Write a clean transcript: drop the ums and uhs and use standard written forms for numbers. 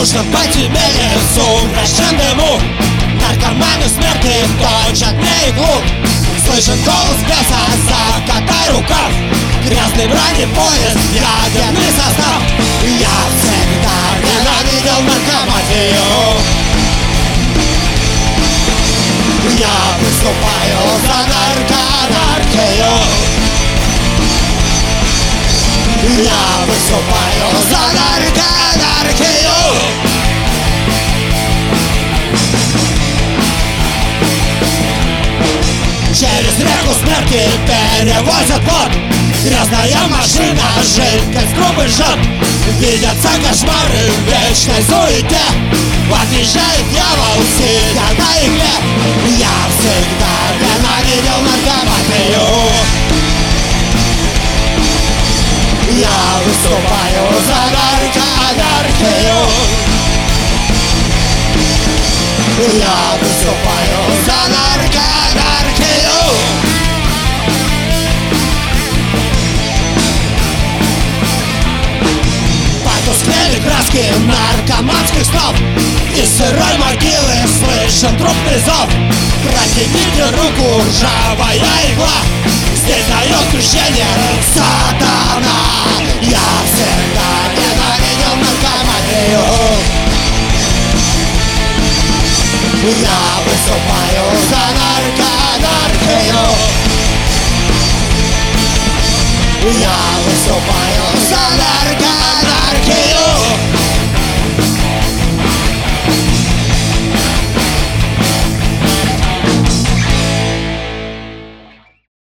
душном подземелье в сумрачном дыму наркоманы смерти точат мне иглу. Слышен голос беса, закатай рукав, грязный бронепоезд, ядерный состав. Я всегда ненавидел наркоматию. Я выступаю за наркоанархию. Я выступаю за наркоанархию. Через реку смерти перевозят плод. Грязная машина жидкость трубы жжет. Видятся кошмары в вечной суете. Подъезжает дьявол, сидя на игле. Я всегда ненавидел наркоматию. Я выступаю за наркоанархию. Я выступаю за наркоанархию. Потускнели краски наркоманских снов. Из сырой могилы слышен трупный зов. Протяните руку, ржавая игла. Здесь дает крещение сатана. Я всегда ненавидел наркоманию. Я выступаю за наркоанархию. Я выступаю за наркоанархию.